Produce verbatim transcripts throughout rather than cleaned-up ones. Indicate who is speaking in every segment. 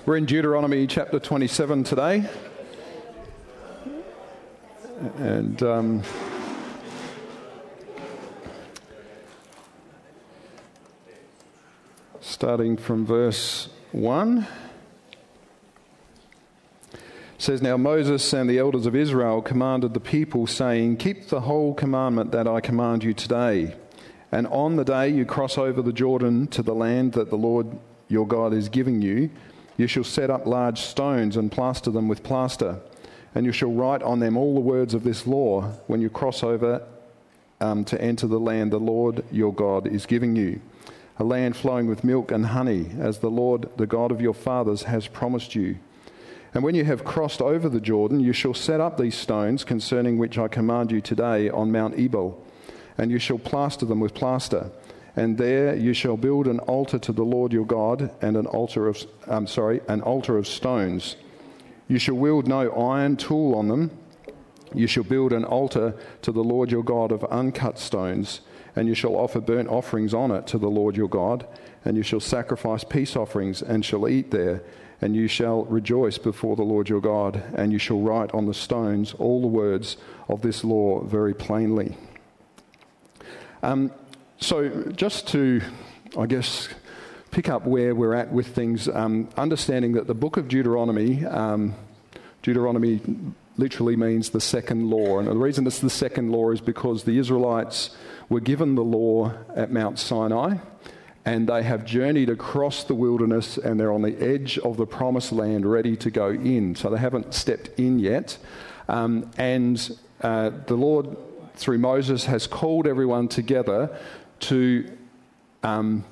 Speaker 1: We're in Deuteronomy chapter twenty-seven today, and um, starting from verse one, it says, "Now Moses and the elders of Israel commanded the people, saying, 'Keep the whole commandment that I command you today, and on the day you cross over the Jordan to the land that the Lord your God is giving you, you shall set up large stones and plaster them with plaster, and you shall write on them all the words of this law when you cross over um, to enter the land the Lord your God is giving you, a land flowing with milk and honey, as the Lord, the God of your fathers, has promised you. And when you have crossed over the Jordan, you shall set up these stones concerning which I command you today on Mount Ebal, and you shall plaster them with plaster. And there you shall build an altar to the Lord your God, and an altar of, um, sorry, an altar of stones. You shall wield no iron tool on them. You shall build an altar to the Lord your God of uncut stones, and you shall offer burnt offerings on it to the Lord your God, and you shall sacrifice peace offerings, and shall eat there, and you shall rejoice before the Lord your God, and you shall write on the stones all the words of this law very plainly.'" Um, So just to, I guess, pick up where we're at with things, um, understanding that the book of Deuteronomy, um, Deuteronomy literally means the second law. And the reason it's the second law is because the Israelites were given the law at Mount Sinai, and they have journeyed across the wilderness, and they're on the edge of the promised land ready to go in. So they haven't stepped in yet. Um, and uh, the Lord, through Moses, has called everyone together to um,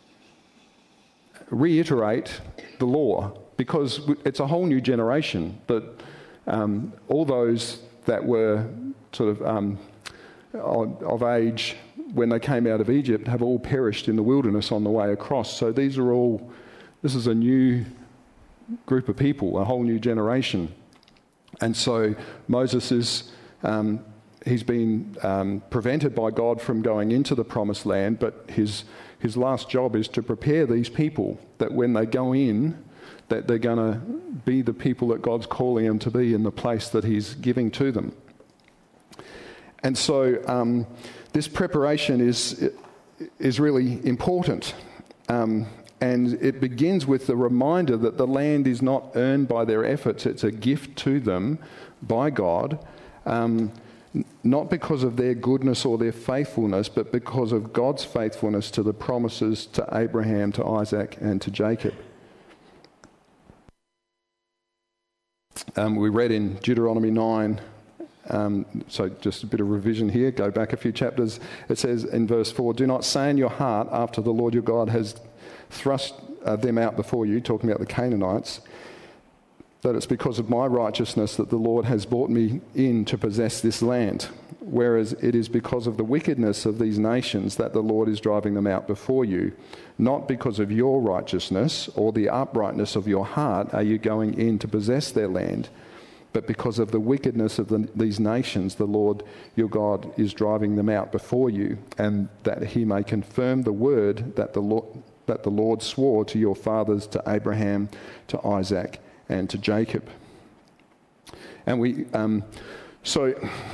Speaker 1: reiterate the law, because it's a whole new generation. But um, all those that were sort of um, of age when they came out of Egypt have all perished in the wilderness on the way across. So these are all, this is a new group of people, a whole new generation. And so Moses is um, He's been um, prevented by God from going into the promised land, but his his last job is to prepare these people that when they go in, that they're going to be the people that God's calling them to be in the place that he's giving to them. And so um, this preparation is is really important. Um, and it begins with the reminder that the land is not earned by their efforts. It's a gift to them by God. Um, Not because of their goodness or their faithfulness, but because of God's faithfulness to the promises to Abraham, to Isaac, and to Jacob. Um, we read in Deuteronomy nine, um, so just a bit of revision here, go back a few chapters. It says in verse four, "Do not say in your heart, after the Lord your God has thrust uh, them out before you," talking about the Canaanites, "that it's because of my righteousness that the Lord has brought me in to possess this land, whereas it is because of the wickedness of these nations that the Lord is driving them out before you. Not because of your righteousness or the uprightness of your heart are you going in to possess their land, but because of the wickedness of the, these nations the Lord your God is driving them out before you, and that he may confirm the word that the Lord, that the Lord swore to your fathers, to Abraham, to Isaac, and to Jacob." And we, um, so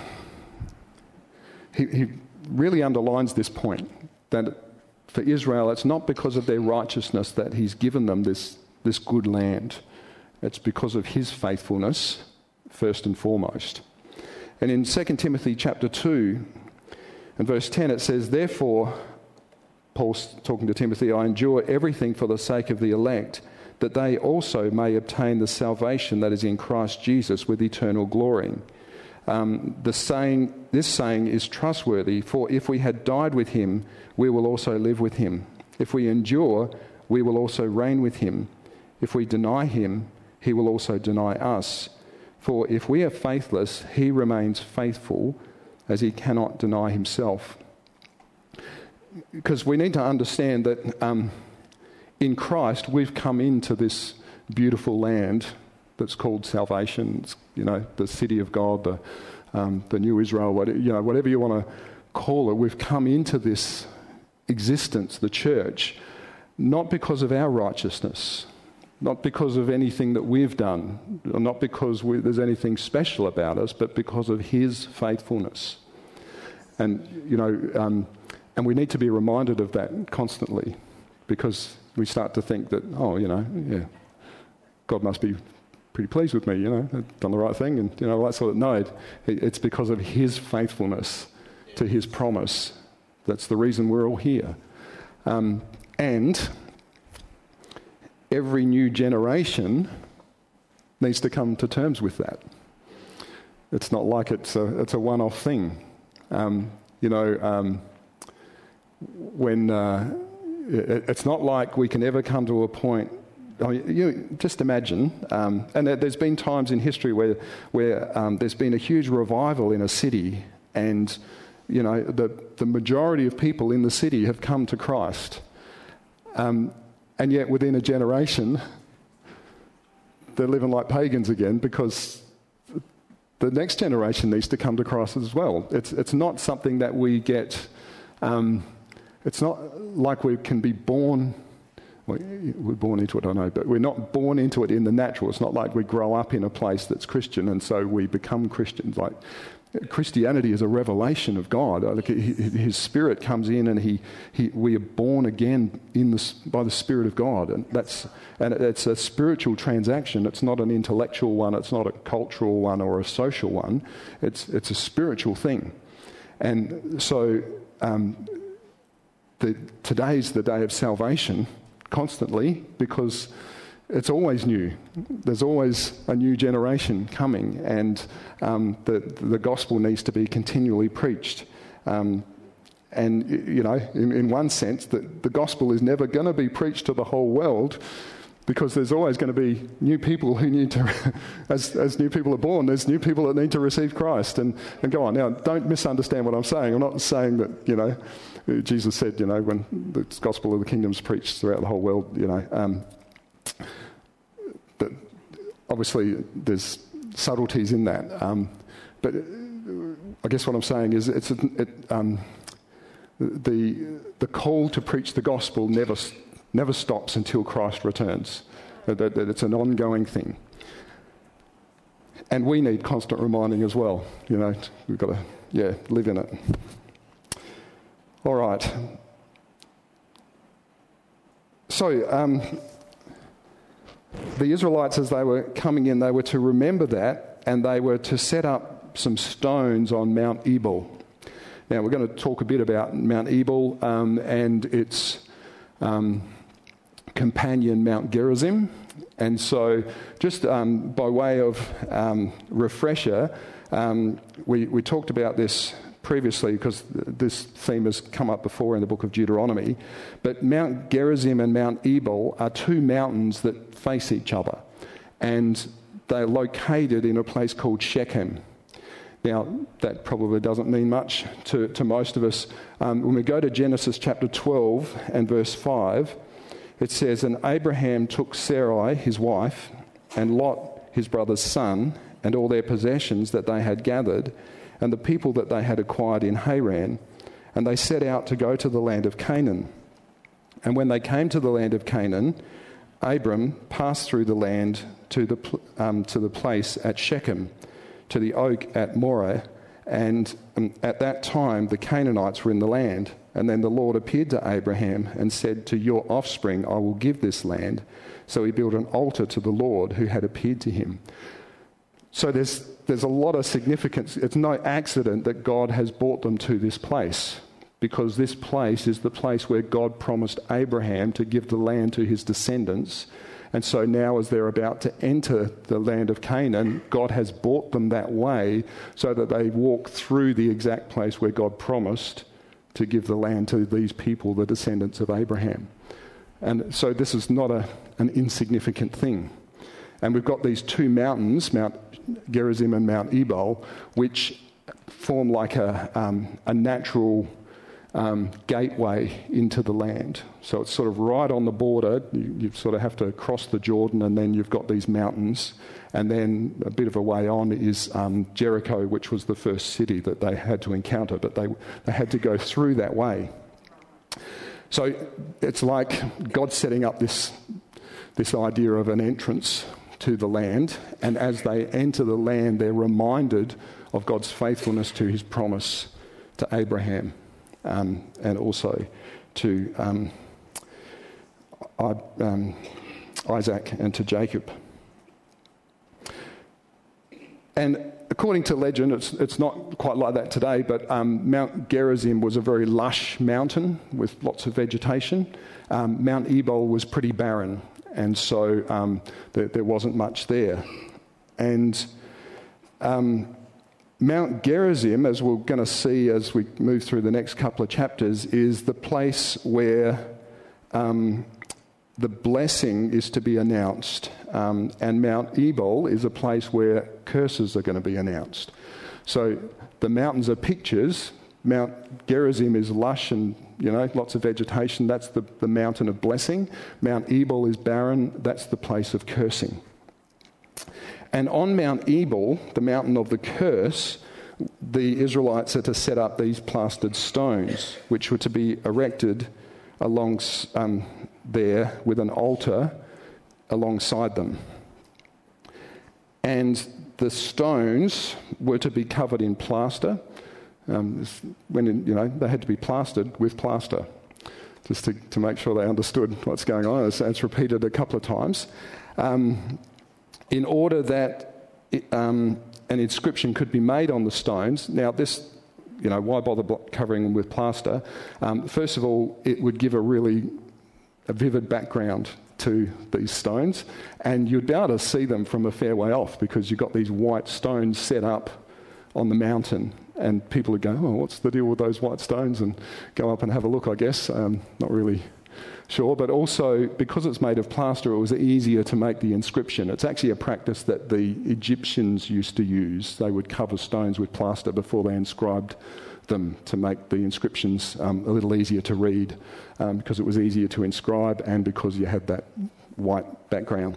Speaker 1: he, he really underlines this point, that for Israel, it's not because of their righteousness that he's given them this, this good land. It's because of his faithfulness, first and foremost. And in Second Timothy chapter two and verse ten, it says, "Therefore," Paul's talking to Timothy, "I endure everything for the sake of the elect, that they also may obtain the salvation that is in Christ Jesus with eternal glory." Um, the saying, this saying is trustworthy, for if we had died with him, we will also live with him. If we endure, we will also reign with him. If we deny him, he will also deny us. For if we are faithless, he remains faithful, as he cannot deny himself. Because we need to understand that um, in Christ, we've come into this beautiful land that's called salvation. It's, you know, the city of God, the um, the new Israel, whatever, you know, whatever you want to call it. We've come into this existence, the church, not because of our righteousness, not because of anything that we've done, or not because we, there's anything special about us, but because of his faithfulness. And, you know, um, and we need to be reminded of that constantly, because we start to think that, oh, you know, yeah, God must be pretty pleased with me, you know, I've done the right thing, and, you know, that sort of, no, it, it's because of his faithfulness to his promise. That's the reason we're all here. Um, and every new generation needs to come to terms with that. It's not like it's a, it's a one-off thing. Um, you know, um, when uh, it, it's not like we can ever come to a point. I mean, you just imagine, um, and there's been times in history where where um, there's been a huge revival in a city, and you know the the majority of people in the city have come to Christ, um, and yet within a generation they're living like pagans again, because the next generation needs to come to Christ as well. It's it's not something that we get. Um, it's not like we can be born. Well, we're born into it, I know, but we're not born into it in the natural. It's not like we grow up in a place that's Christian and so we become Christians. Like, Christianity is a revelation of God. Like, his Spirit comes in, and he, he we are born again in the, by the Spirit of God, and that's and it's a spiritual transaction. It's not an intellectual one. It's not a cultural one or a social one. It's it's a spiritual thing, and so um, the, today's the day of salvation. Constantly, because it's always new. There's always a new generation coming, and um, the the gospel needs to be continually preached. Um, and you know, in, in one sense, the, the gospel is never going to be preached to the whole world, because there's always going to be new people who need to, as as new people are born, there's new people that need to receive Christ and, and go on. Now, don't misunderstand what I'm saying. I'm not saying that, you know, Jesus said, you know, when the gospel of the kingdom is preached throughout the whole world, you know, um, that obviously there's subtleties in that. Um, but I guess what I'm saying is it's it, um, the the call to preach the gospel never never stops until Christ returns. That, that it's an ongoing thing. And we need constant reminding as well. You know, we've got to, yeah, live in it. All right. So, um, the Israelites, as they were coming in, they were to remember that, and they were to set up some stones on Mount Ebal. Now, we're going to talk a bit about Mount Ebal um, and its um, companion, Mount Gerizim. And so, just um, by way of um, refresher, um, we, we talked about this previously, because this theme has come up before in the book of Deuteronomy. But Mount Gerizim and Mount Ebal are two mountains that face each other, and they're located in a place called Shechem. Now, that probably doesn't mean much to, to most of us. Um, when we go to Genesis chapter twelve and verse five, it says, "And Abraham took Sarai, his wife, and Lot, his brother's son, and all their possessions that they had gathered, and the people that they had acquired in Haran, and they set out to go to the land of Canaan. And when they came to the land of Canaan, Abram passed through the land to the um, to the place at Shechem, to the oak at Moreh, and um, at that time the Canaanites were in the land. And then the Lord appeared to Abraham and said, 'To your offspring I will give this land.' So he built an altar to the Lord who had appeared to him." So there's there's a lot of significance. It's no accident that God has brought them to this place, because this place is the place where God promised Abraham to give the land to his descendants. And so now, as they're about to enter the land of Canaan, God has brought them that way so that they walk through the exact place where God promised to give the land to these people, the descendants of Abraham. And so this is not a, an insignificant thing. And we've got these two mountains, Mount Gerizim and Mount Ebal, which form like a, um, a natural um, gateway into the land. So it's sort of right on the border. You, you sort of have to cross the Jordan, and then you've got these mountains. And then a bit of a way on is um, Jericho, which was the first city that they had to encounter, but they, they had to go through that way. So it's like God setting up this this idea of an entrance to the land, and as they enter the land, they're reminded of God's faithfulness to his promise to Abraham um, and also to um, I, um, Isaac and to Jacob. And according to legend, it's it's not quite like that today, but um, Mount Gerizim was a very lush mountain with lots of vegetation. Um, Mount Ebal was pretty barren, and so um, there, there wasn't much there. And um, Mount Gerizim, as we're going to see as we move through the next couple of chapters, is the place where um, the blessing is to be announced. Um, and Mount Ebal is a place where curses are going to be announced. So the mountains are pictures. Mount Gerizim is lush and, you know, lots of vegetation. That's the, the mountain of blessing. Mount Ebal is barren. That's the place of cursing. And on Mount Ebal, the mountain of the curse, the Israelites are to set up these plastered stones, which were to be erected along um, there with an altar alongside them. And the stones were to be covered in plaster. Um, when in, you know they had to be plastered with plaster, just to, to make sure they understood what's going on. It's, it's repeated a couple of times, um, in order that it, um, an inscription could be made on the stones. Now, this, you know, why bother covering them with plaster? Um, first of all, it would give a really a vivid background to these stones, and you'd be able to see them from a fair way off because you've got these white stones set up on the mountain, and people would go, oh, what's the deal with those white stones? And go up and have a look, I guess. Um, not really sure. But also, because it's made of plaster, it was easier to make the inscription. It's actually a practice that the Egyptians used to use. They would cover stones with plaster before they inscribed them to make the inscriptions um, a little easier to read, um, because it was easier to inscribe and because you had that white background.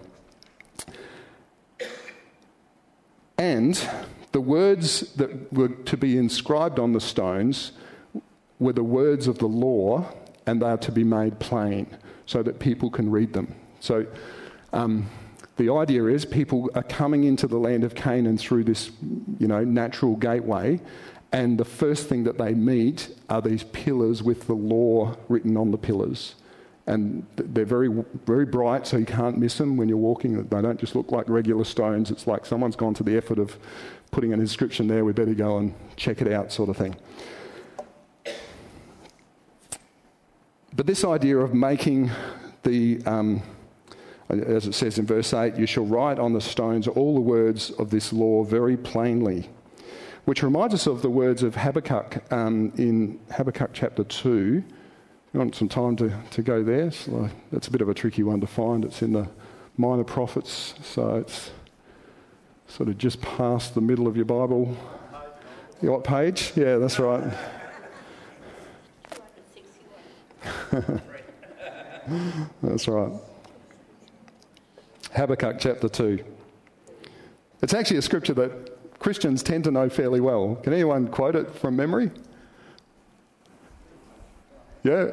Speaker 1: And the words that were to be inscribed on the stones were the words of the law, and they are to be made plain so that people can read them. So um, the idea is people are coming into the land of Canaan through this, you know, natural gateway, and the first thing that they meet are these pillars with the law written on the pillars. And they're very, very bright, so you can't miss them when you're walking. They don't just look like regular stones. It's like someone's gone to the effort of putting an inscription there. We better go and check it out, sort of thing. But this idea of making the, um, as it says in verse eight, you shall write on the stones all the words of this law very plainly, which reminds us of the words of Habakkuk um, in Habakkuk chapter two. You want some time to, to go there? So that's a bit of a tricky one to find. It's in the Minor Prophets, so it's sort of just past the middle of your Bible. You what page? Yeah, that's right. That's right. Habakkuk chapter two. It's actually a scripture that Christians tend to know fairly well. Can anyone quote it from memory? Yeah.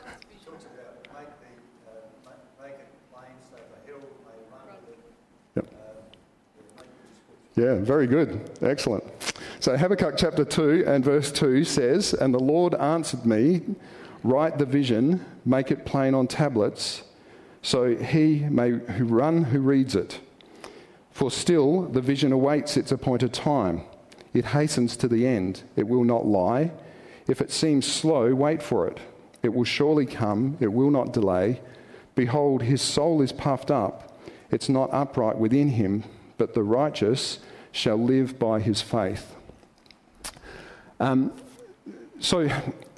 Speaker 1: Yep. Yeah, very good. Excellent. So Habakkuk chapter two and verse two says, "And the Lord answered me, write the vision, make it plain on tablets, so he may who run who reads it. For still the vision awaits its appointed time. It hastens to the end. It will not lie. If it seems slow, wait for it. It will surely come. It will not delay. Behold, his soul is puffed up. It's not upright within him, but the righteous shall live by his faith." Um, so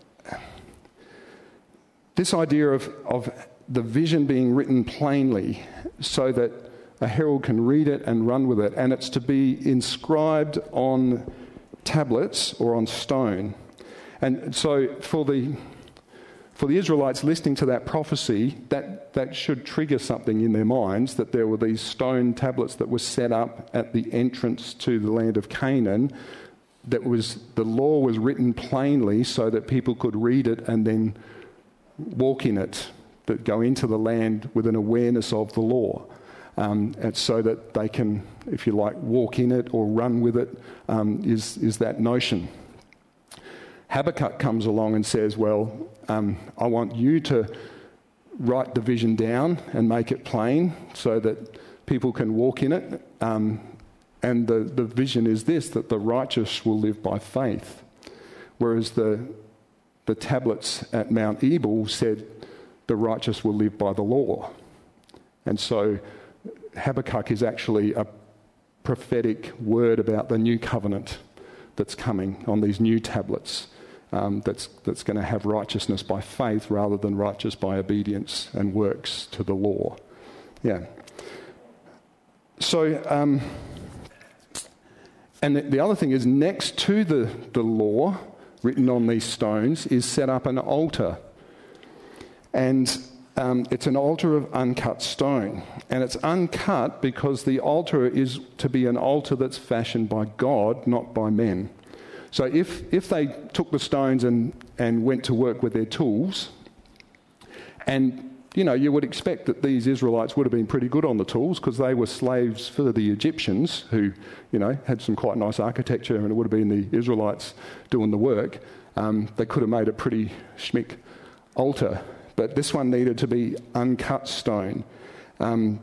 Speaker 1: this idea of, of the vision being written plainly so that a herald can read it and run with it, and it's to be inscribed on tablets or on stone. And so for the for the Israelites listening to that prophecy, that, that should trigger something in their minds, that there were these stone tablets that were set up at the entrance to the land of Canaan, that was the law was written plainly so that people could read it and then walk in it that go into the land with an awareness of the law. Um, and so that they can, if you like, walk in it or run with it, um, is, is that notion. Habakkuk comes along and says, well, um, I want you to write the vision down and make it plain so that people can walk in it. Um, and the, the vision is this, that the righteous will live by faith. Whereas the, the tablets at Mount Ebal said the righteous will live by the law. And so Habakkuk is actually a prophetic word about the new covenant that's coming on these new tablets, um, that's that's going to have righteousness by faith rather than righteous by obedience and works to the law. Yeah. So, um, and the, the other thing is, next to the, the law written on these stones is set up an altar. And Um, it's an altar of uncut stone. And it's uncut because the altar is to be an altar that's fashioned by God, not by men. So if, if they took the stones and, and went to work with their tools, and, you know, you would expect that these Israelites would have been pretty good on the tools because they were slaves for the Egyptians who, you know, had some quite nice architecture, and it would have been the Israelites doing the work. Um, they could have made a pretty schmick altar. But this one needed to be uncut stone um,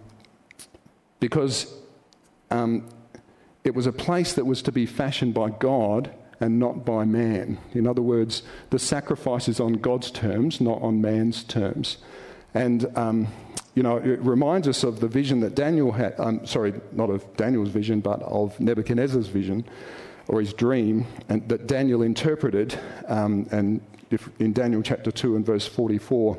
Speaker 1: because um, it was a place that was to be fashioned by God and not by man. In other words, the sacrifice is on God's terms, not on man's terms. And, um, you know, it reminds us of the vision that Daniel had, um, sorry, not of Daniel's vision, but of Nebuchadnezzar's vision or his dream, and that Daniel interpreted, um, and If in Daniel chapter two and verse forty-four,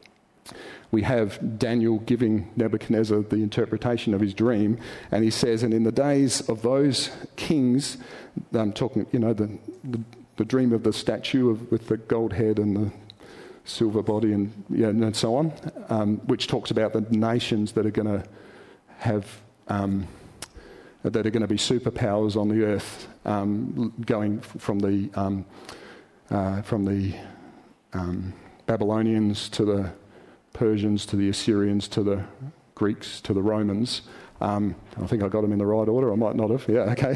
Speaker 1: we have Daniel giving Nebuchadnezzar the interpretation of his dream, and he says, and in the days of those kings, I'm talking, you know, the, the, the dream of the statue of, with the gold head and the silver body and, yeah, and so on, um, which talks about the nations that are going to have, um, that are going to be superpowers on the earth, um, going from the... Um, Uh, from the um, Babylonians to the Persians to the Assyrians to the Greeks to the Romans. Um, I think I got them in the right order. I might not have. Yeah, okay.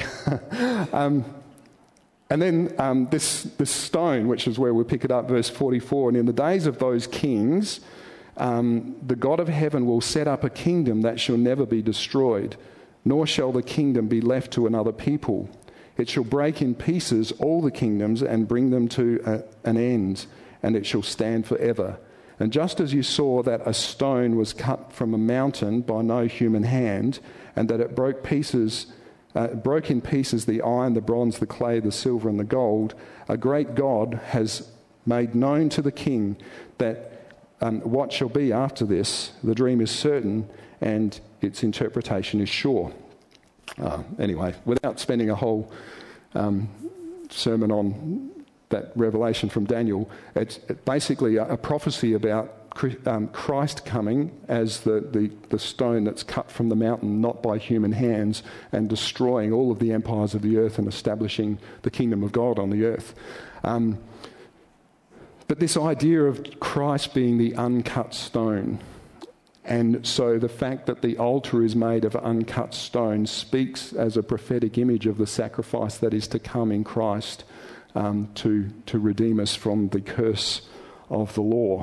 Speaker 1: um, and then um, this this stone, which is where we pick it up, verse forty-four. And in the days of those kings, um, the God of heaven will set up a kingdom that shall never be destroyed, nor shall the kingdom be left to another people. It shall break in pieces all the kingdoms and bring them to a, an end, and it shall stand forever. And just as you saw that a stone was cut from a mountain by no human hand, and that it broke pieces, uh, broke in pieces the iron, the bronze, the clay, the silver, and the gold, a great God has made known to the king that um, what shall be after this. The dream is certain, and its interpretation is sure. Uh, anyway, without spending a whole um, sermon on that revelation from Daniel, it's basically a, a prophecy about um, Christ coming as the, the, the stone that's cut from the mountain, not by human hands, and destroying all of the empires of the earth and establishing the kingdom of God on the earth. Um, but this idea of Christ being the uncut stone, and so the fact that the altar is made of uncut stone speaks as a prophetic image of the sacrifice that is to come in Christ um, to, to redeem us from the curse of the law.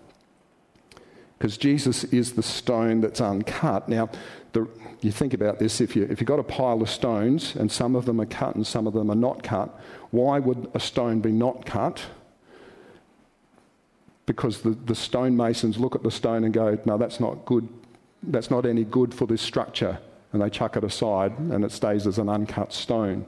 Speaker 1: Because Jesus is the stone that's uncut. Now, the, you think about this, if, you, if you've got a pile of stones and some of them are cut and some of them are not cut, why would a stone be not cut? Because the, the stonemasons look at the stone and go, no, that's not good. That's not any good for this structure. And they chuck it aside and it stays as an uncut stone.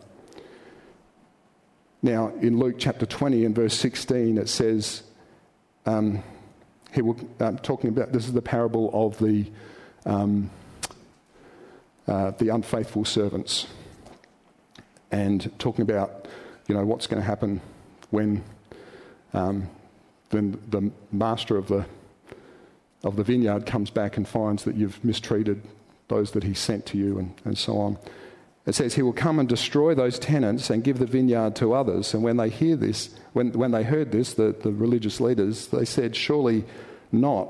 Speaker 1: Now, in Luke chapter twenty and verse sixteen, it says, um, he will, uh, talking about, this is the parable of the, um, uh, the unfaithful servants. And talking about, you know, what's going to happen when... Um, then the master of the of the vineyard comes back and finds that you've mistreated those that he sent to you, and, and so on. It says he will come and destroy those tenants and give the vineyard to others. And when they hear this, when, when they heard this, the, the religious leaders, they said, surely not.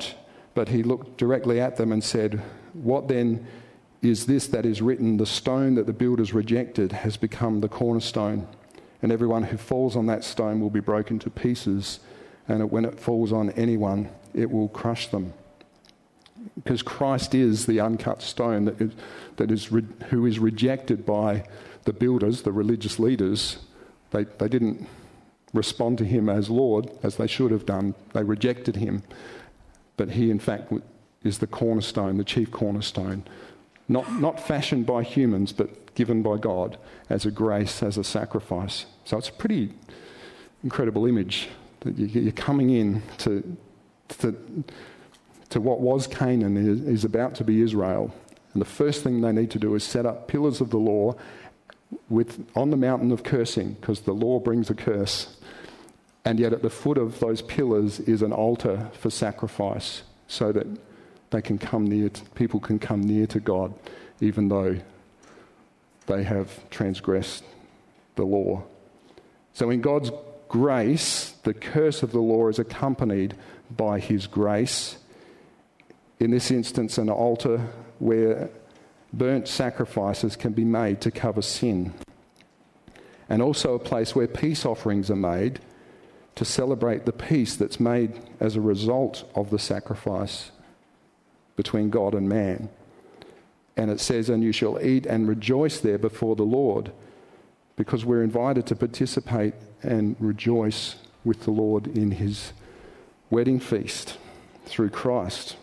Speaker 1: But he looked directly at them and said, "What then is this that is written? The stone that the builders rejected has become the cornerstone. And everyone who falls on that stone will be broken to pieces. And when it falls on anyone, it will crush them." Because Christ is the uncut stone that is, that is re, who is rejected by the builders, the religious leaders. They, they didn't respond to him as Lord, as they should have done. They rejected him. But he, in fact, is the cornerstone, the chief cornerstone. Not, not fashioned by humans, but given by God as a grace, as a sacrifice. So it's a pretty incredible image that you, you're coming in to, to, to what was Canaan is, is about to be Israel. And the first thing they need to do is set up pillars of the law with on the mountain of cursing, because the law brings a curse. And yet at the foot of those pillars is an altar for sacrifice, so that they can come near to, people can come near to God, even though they have transgressed the law. So in God's grace, the curse of the law is accompanied by his grace. In this instance, an altar where burnt sacrifices can be made to cover sin. And also a place where peace offerings are made to celebrate the peace that's made as a result of the sacrifice between God and man. And it says, "And you shall eat and rejoice there before the Lord," because we're invited to participate and rejoice with the Lord in his wedding feast through Christ.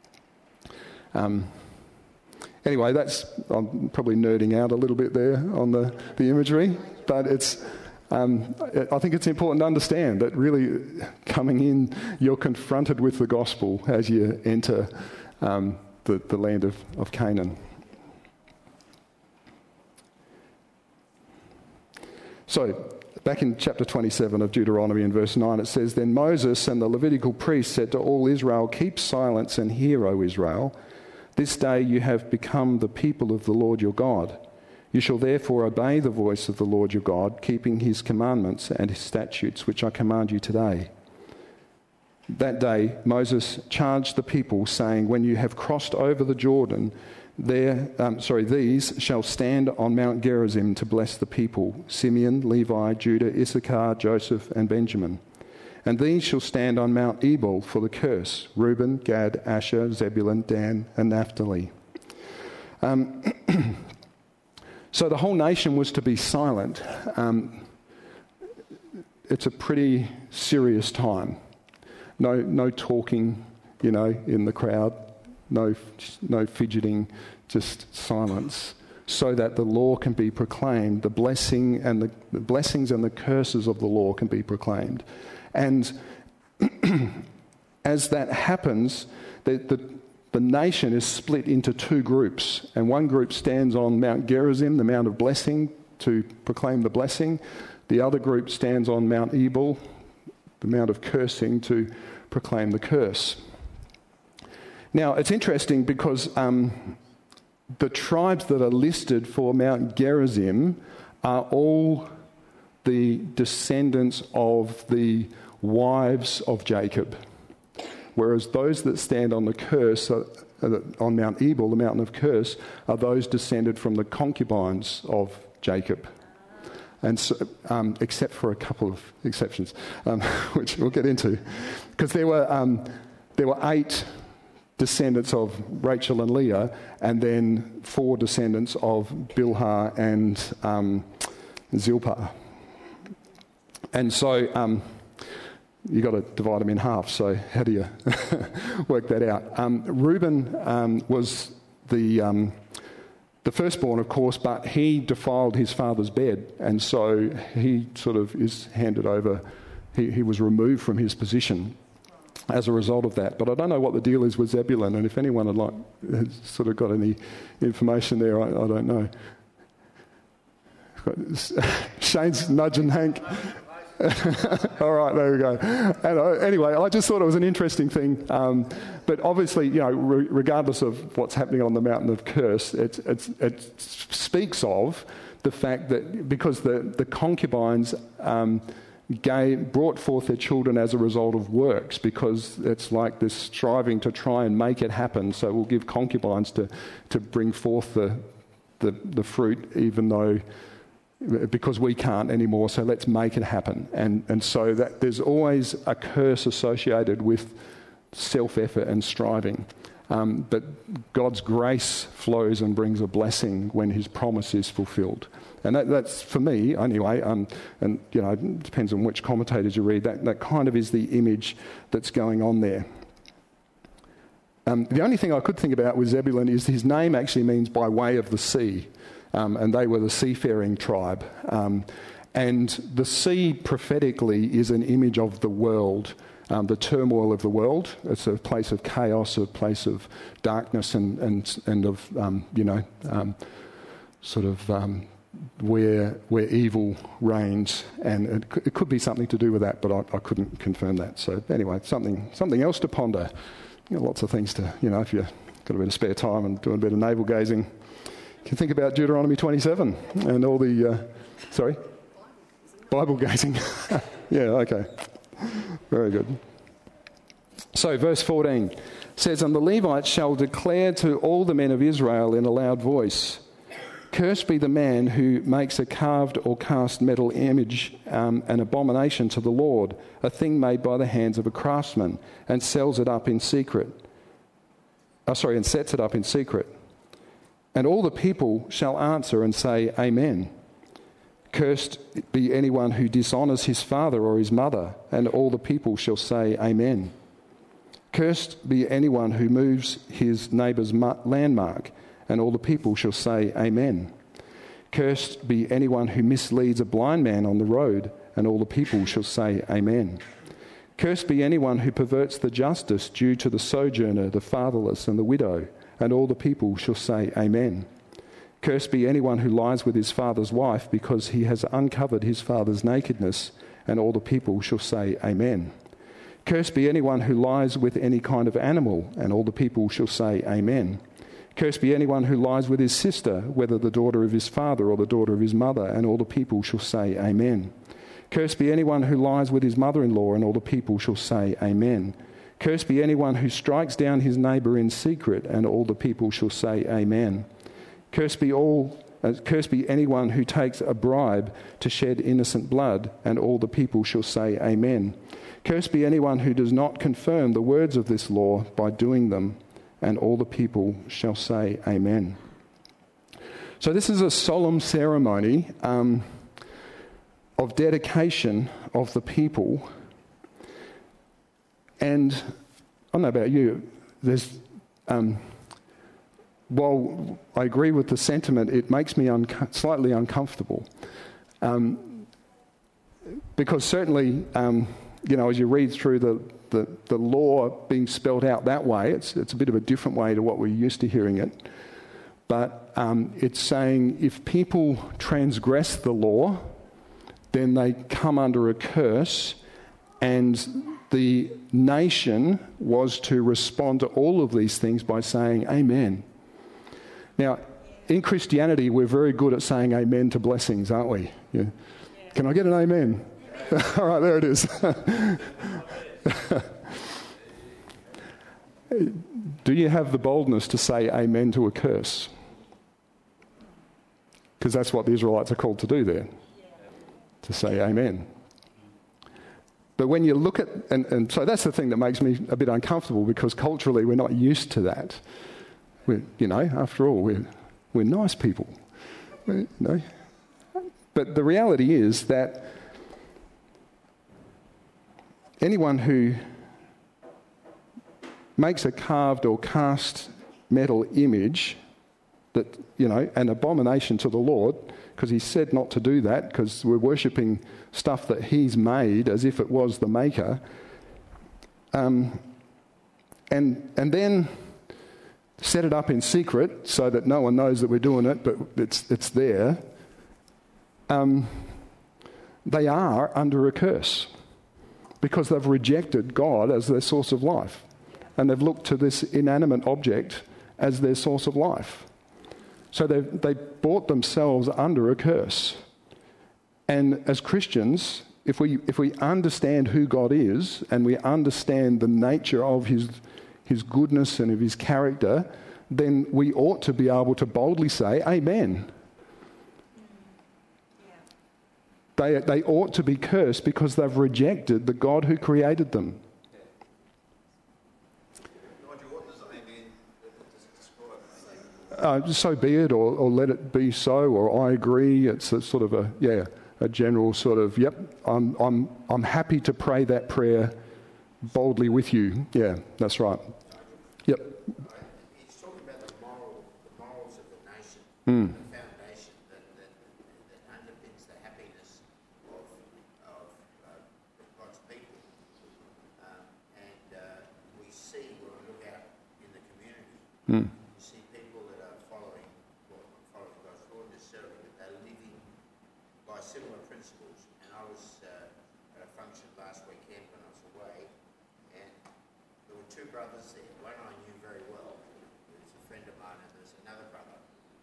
Speaker 1: Um, anyway, that's I'm probably nerding out a little bit there on the, the imagery, but it's um, I think it's important to understand that really coming in, you're confronted with the gospel as you enter um, the, the land of, of Canaan. So, back in chapter twenty-seven of Deuteronomy in verse nine, it says, "Then Moses and the Levitical priests said to all Israel, 'Keep silence and hear, O Israel. This day you have become the people of the Lord your God. You shall therefore obey the voice of the Lord your God, keeping his commandments and his statutes, which I command you today.' That day Moses charged the people, saying, 'When you have crossed over the Jordan, there, um, sorry, these shall stand on Mount Gerizim to bless the people: Simeon, Levi, Judah, Issachar, Joseph, and Benjamin. And these shall stand on Mount Ebal for the curse: Reuben, Gad, Asher, Zebulun, Dan, and Naphtali.'" Um, so the whole nation was to be silent. Um, it's a pretty serious time. No, no talking, you know, in the crowd. No, no fidgeting, just silence, so that the law can be proclaimed. The blessing and the, the blessings and the curses of the law can be proclaimed. And as that happens, the, the, the nation is split into two groups. And one group stands on Mount Gerizim, the Mount of Blessing, to proclaim the blessing. The other group stands on Mount Ebal, the Mount of Cursing, to proclaim the curse. Now, it's interesting because um, the tribes that are listed for Mount Gerizim are all the descendants of the wives of Jacob, whereas those that stand on the curse, are, on Mount Ebal, the mountain of curse, are those descended from the concubines of Jacob. And so, um, except for a couple of exceptions, um, which we'll get into, because there were um, there were eight descendants of Rachel and Leah, and then four descendants of Bilhah and um, Zilpah. And so um, you've got to divide them in half. So how do you work that out? Um, Reuben um, was the um, the firstborn, of course, but he defiled his father's bed, and so he sort of is handed over. He, he was removed from his position as a result of that. But I don't know what the deal is with Zebulun, and if anyone had like has sort of got any information there, I, I don't know. Shane's nudging Hank. All right, there we go. And, uh, anyway, I just thought it was an interesting thing. Um, but obviously, you know, re- regardless of what's happening on the mountain of curse, it, it, it speaks of the fact that because the, the concubines um, gave, brought forth their children as a result of works, because it's like this striving to try and make it happen. So we'll give concubines to, to bring forth the, the, the fruit, even though, because we can't anymore, so let's make it happen. And, and so that there's always a curse associated with self-effort and striving. Um, but God's grace flows and brings a blessing when his promise is fulfilled. And that, that's, for me, anyway, um, and, you know, it depends on which commentators you read, that, that kind of is the image that's going on there. Um, the only thing I could think about with Zebulun is his name actually means by way of the sea, um, and they were the seafaring tribe. Um, and the sea prophetically is an image of the world, um, the turmoil of the world. It's a place of chaos, a place of darkness, and and and of um, you know, um, sort of. Um, where where evil reigns, and it, c- it could be something to do with that, but I, I couldn't confirm that. So anyway, something something else to ponder. You know, lots of things to, you know, if you've got a bit of spare time and doing a bit of navel gazing, you can think about Deuteronomy twenty-seven and all the, uh, sorry? Bible gazing. Yeah, okay. Very good. So verse fourteen says, "And the Levites shall declare to all the men of Israel in a loud voice, Cursed be the man who makes a carved or cast metal image, um, an abomination to the Lord, a thing made by the hands of a craftsman, and sells it up in secret. Oh, sorry, and sets it up in secret. And all the people shall answer and say, Amen. Cursed be anyone who dishonours his father or his mother, and all the people shall say, Amen. Cursed be anyone who moves his neighbour's landmark, and all the people shall say, Amen. Cursed be anyone who misleads a blind man on the road, and all the people shall say, Amen. Cursed be anyone who perverts the justice due to the sojourner, the fatherless, and the widow, and all the people shall say, Amen. Cursed be anyone who lies with his father's wife, because he has uncovered his father's nakedness, and all the people shall say, Amen. Cursed be anyone who lies with any kind of animal, and all the people shall say, Amen. Cursed be anyone who lies with his sister, whether the daughter of his father or the daughter of his mother, and all the people shall say, Amen. Cursed be anyone who lies with his mother-in-law, and all the people shall say, Amen. Cursed be anyone who strikes down his neighbour in secret, and all the people shall say, Amen. Cursed be all, uh, cursed be anyone who takes a bribe to shed innocent blood, and all the people shall say, Amen. Cursed be anyone who does not confirm the words of this law by doing them, and all the people shall say, Amen. So this is a solemn ceremony um, of dedication of the people. And I don't know about you, there's, um, while I agree with the sentiment, it makes me un- slightly uncomfortable. Um, because certainly, um, you know, as you read through the The, the law being spelled out that way, it's it's a bit of a different way to what we're used to hearing it. But um, it's saying if people transgress the law, then they come under a curse, and the nation was to respond to all of these things by saying Amen. Now, in Christianity, we're very good at saying amen to blessings, aren't we? Yeah. Can I get an amen? All right, there it is. Do you have the boldness to say amen to a curse? Because that's what the Israelites are called to do there, to say amen. But when you look at, and, and so that's the thing that makes me a bit uncomfortable, because culturally we're not used to that. We're, you know, after all, we're, we're nice people. We're, you know. But the reality is that anyone who makes a carved or cast metal image that, you know, an abomination to the Lord, because he said not to do that, because we're worshipping stuff that he's made as if it was the maker, um, and and then set it up in secret so that no one knows that we're doing it, but it's it's there. Um, they are under a curse, because they've rejected God as their source of life. And they've looked to this inanimate object as their source of life. So they've they brought themselves under a curse. And as Christians, if we if we understand who God is and we understand the nature of his his goodness and of his character, then we ought to be able to boldly say, Amen. They, they ought to be cursed because they've rejected the God who created them. Uh, so be it, or, or let it be so, or I agree. It's a sort of a, yeah, a general sort of, yep, I'm, I'm, I'm happy to pray that prayer boldly with you. Yeah, that's right. Yep.
Speaker 2: He's talking about the moral, the morals of the nation,
Speaker 1: Mm.
Speaker 2: the foundation that, that, that underpins the happiness of, of uh, God's people. Um, and uh, we see when we look out in the community,
Speaker 1: Mm.
Speaker 2: you see people that are following, well, not following God's law necessarily, but they're living by similar principles. And I was uh, at a function last weekend when I was away, and there were two brothers there. One I knew very well. He was a friend of mine, and there's another brother.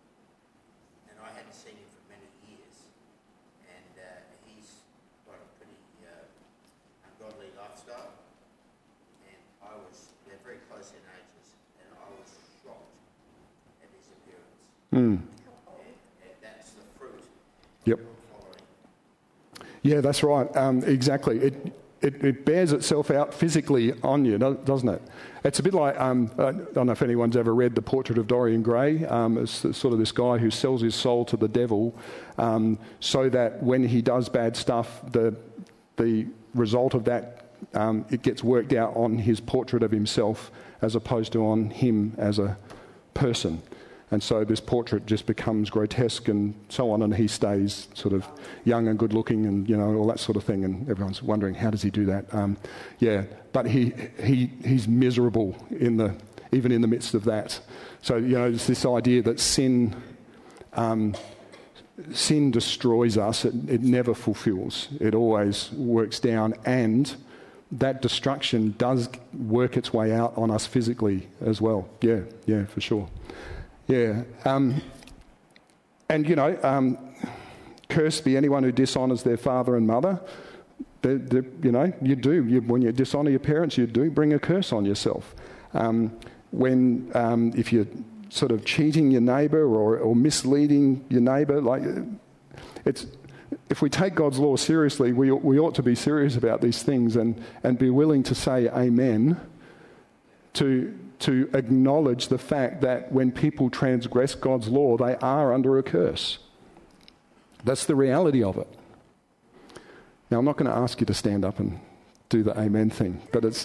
Speaker 2: And I hadn't seen him for many years. And uh, he's got a pretty uh, ungodly lifestyle. And I was, they're very close in ages, and I was shocked at his appearance.
Speaker 1: Mm.
Speaker 2: And, and that's the fruit
Speaker 1: Yep.
Speaker 2: of following.
Speaker 1: Yeah, that's right. Um, exactly. It, it it bears itself out physically on you, do- doesn't it? It's a bit like, um, I don't know if anyone's ever read The Portrait of Dorian Gray. Um, it's sort of this guy who sells his soul to the devil um, so that when he does bad stuff, the the result of that, um, it gets worked out on his portrait of himself as opposed to on him as a person. And so this portrait just becomes grotesque and so on, and he stays sort of young and good looking and, you know, all that sort of thing, and everyone's wondering, how does he do that? Um, yeah, but he, he he's miserable in the even in the midst of that. So, you know, it's this idea that sin um, sin destroys us. It, it never fulfills. It always works down, and that destruction does work its way out on us physically as well. Yeah, yeah, for sure. Yeah, um, and you know, um, cursed be anyone who dishonours their father and mother. They're, they're, you know, you do. You, when you dishonour your parents, you do bring a curse on yourself. Um, when, um, if you're sort of cheating your neighbour or, or misleading your neighbour, like it's. If we take God's law seriously, we we ought to be serious about these things and, and be willing to say amen to. to acknowledge the fact that when people transgress God's law, they are under a curse. That's the reality of it. Now, I'm not going to ask you to stand up and do the amen thing, but it's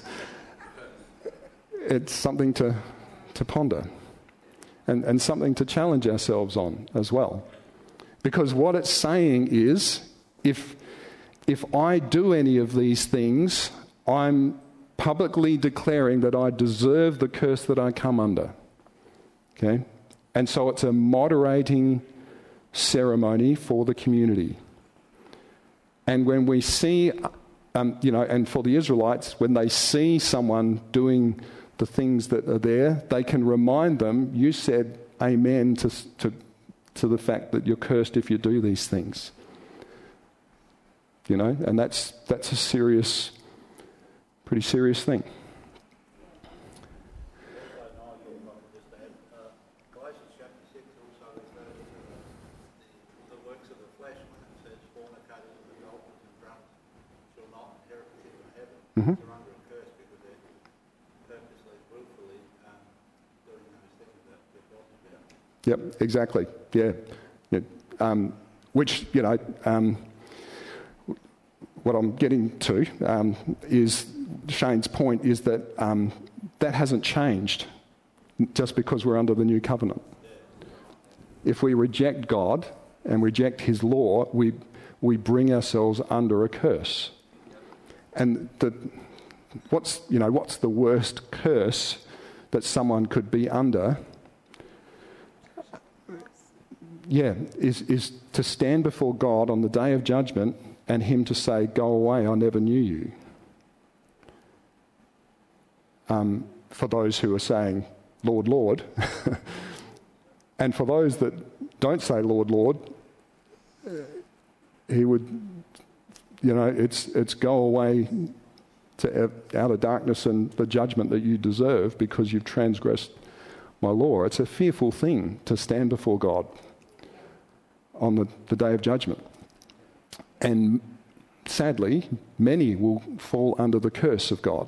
Speaker 1: it's something to to ponder and, and something to challenge ourselves on as well. Because what it's saying is, if if I do any of these things, I'm publicly declaring that I deserve the curse that I come under. Okay? And so it's a moderating ceremony for the community. And when we see, um, you know, and for the Israelites, when they see someone doing the things that are there, they can remind them, you said amen to, to, to the fact that you're cursed if you do these things. You know, and that's that's a serious Pretty serious thing.
Speaker 3: Galatians chapter six also refers to the works of the flesh when it says fornicators and adulterers and drunks shall not inherit the kingdom of heaven.
Speaker 1: Mm-hmm.
Speaker 3: They're under a curse because they're purposely, willfully um, doing those things that we're talking about.
Speaker 1: Yep, exactly. Yeah. yeah. Um, which, you know, um, what I'm getting to um, is Shane's point is that um, that hasn't changed just because we're under the new covenant. If we reject God and reject his law, we we bring ourselves under a curse. And the, what's you know what's the worst curse that someone could be under? Yeah, is is to stand before God on the day of judgment and him to say, "Go away, I never knew you." Um, for those who are saying, "Lord, Lord," and for those that don't say, "Lord, Lord," uh, he would you know, it's it's go away to out of darkness and the judgment that you deserve because you've transgressed my law. It's a fearful thing to stand before God on the, the day of judgment. And sadly, many will fall under the curse of God.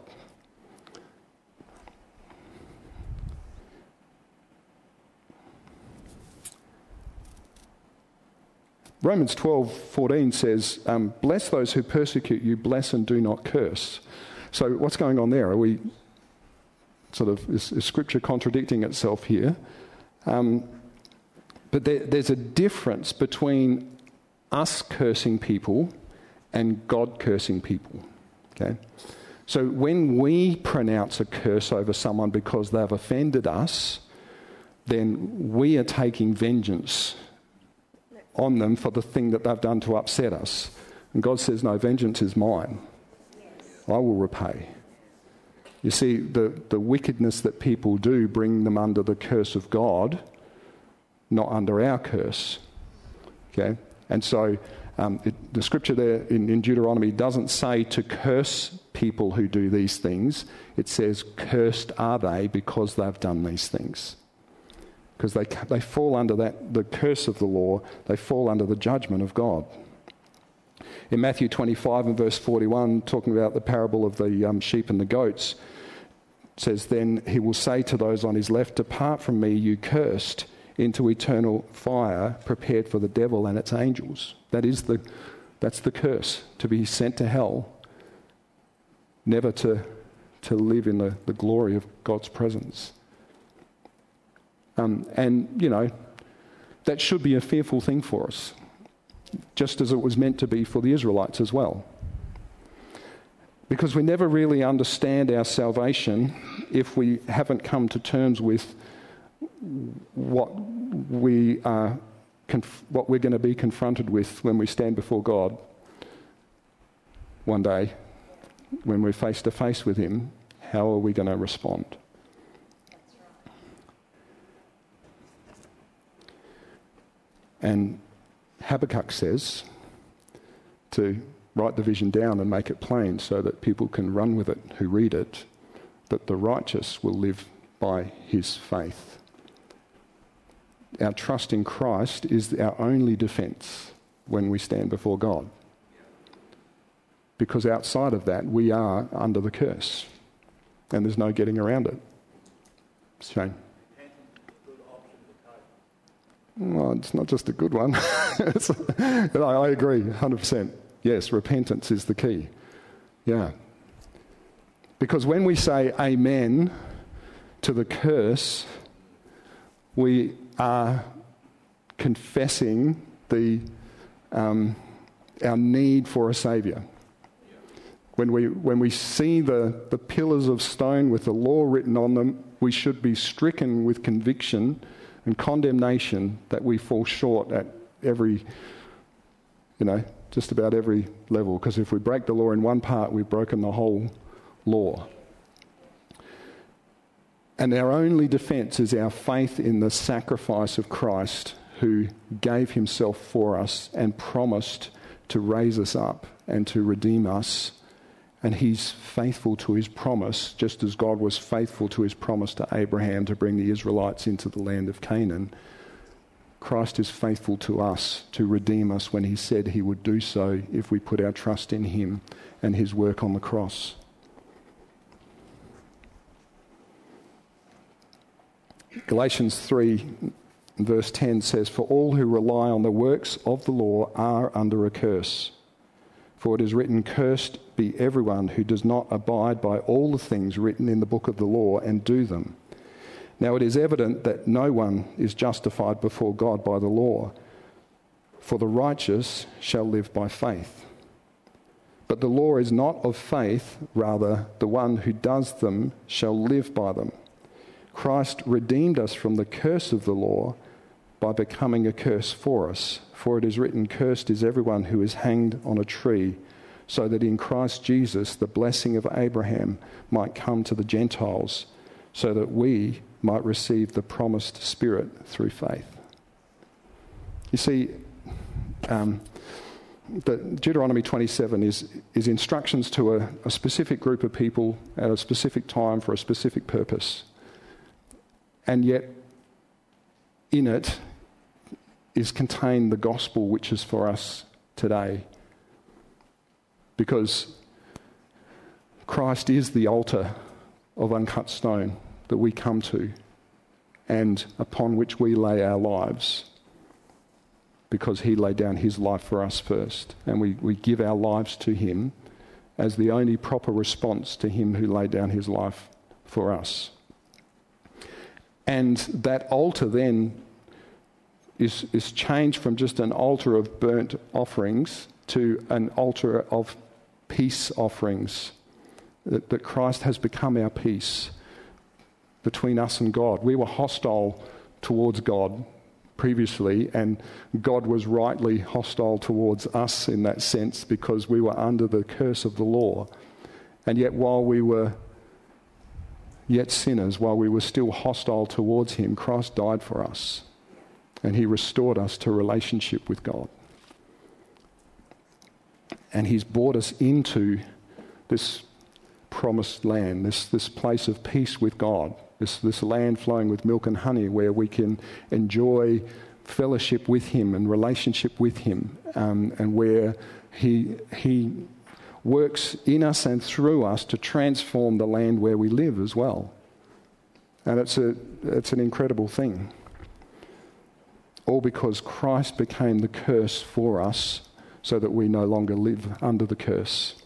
Speaker 1: Romans twelve fourteen says, um, bless those who persecute you, bless and do not curse. So what's going on there? Are we sort of, is, is Scripture contradicting itself here? Um, but there, there's a difference between us cursing people and God cursing people. Okay? So when we pronounce a curse over someone because they've offended us, then we are taking vengeance on them for the thing that they've done to upset us. And God says, no, vengeance is mine. I will repay. You see, the, the wickedness that people do bring them under the curse of God, not under our curse. Okay? And so um, it, the scripture there in, in Deuteronomy doesn't say to curse people who do these things. It says, cursed are they because they've done these things. Because they they fall under that the curse of the law, they fall under the judgment of God. In Matthew twenty-five and verse forty-one, talking about the parable of the um, sheep and the goats, it says, then he will say to those on his left, depart from me, you cursed, into eternal fire prepared for the devil and its angels. That is the, that's the curse, to be sent to hell, never to, to live in the, the glory of God's presence. Um, and, you know, that should be a fearful thing for us, just as it was meant to be for the Israelites as well. Because we never really understand our salvation if we haven't come to terms with what we are, conf- what we're going to be confronted with when we stand before God one day, when we're face to face with Him. How are we going to respond? And Habakkuk says to write the vision down and make it plain so that people can run with it who read it, that the righteous will live by his faith. Our trust in Christ is our only defence when we stand before God. Because outside of that, we are under the curse. And there's no getting around it. Shane. Well, it's not just a good one. I, I agree, one hundred percent. Yes, repentance is the key. Yeah. Because when we say amen to the curse, we are confessing the um, our need for a saviour. When we when we see the, the pillars of stone with the law written on them, we should be stricken with conviction and condemnation that we fall short at every, you know, just about every level. Because if we break the law in one part, we've broken the whole law. And our only defence is our faith in the sacrifice of Christ, who gave himself for us and promised to raise us up and to redeem us. And he's faithful to his promise, just as God was faithful to his promise to Abraham to bring the Israelites into the land of Canaan. Christ is faithful to us to redeem us when he said he would do so if we put our trust in him and his work on the cross. Galatians three verse ten says, for all who rely on the works of the law are under a curse. For it is written, cursed be everyone who does not abide by all the things written in the book of the law and do them. Now it is evident that no one is justified before God by the law, for the righteous shall live by faith. But the law is not of faith, rather the one who does them shall live by them. Christ redeemed us from the curse of the law by becoming a curse for us. For it is written, cursed is everyone who is hanged on a tree, so that in Christ Jesus the blessing of Abraham might come to the Gentiles, so that we might receive the promised Spirit through faith. You see, um, that Deuteronomy twenty-seven is, is instructions to a, a specific group of people at a specific time for a specific purpose. And yet, in it is contained the gospel which is for us today. Because Christ is the altar of uncut stone that we come to and upon which we lay our lives, because he laid down his life for us first. And we, we give our lives to him as the only proper response to him who laid down his life for us. And that altar then is, is changed from just an altar of burnt offerings to an altar of peace offerings. That, that Christ has become our peace between us and God. We were hostile towards God previously, and God was rightly hostile towards us in that sense because we were under the curse of the law. And yet while we were yet sinners, while we were still hostile towards him, Christ died for us and he restored us to relationship with God. And he's brought us into this promised land, this, this place of peace with God. This, this land flowing with milk and honey where we can enjoy fellowship with him and relationship with him, um, and where he, he works in us and through us to transform the land where we live as well. And it's, a, it's an incredible thing. All because Christ became the curse for us so that we no longer live under the curse.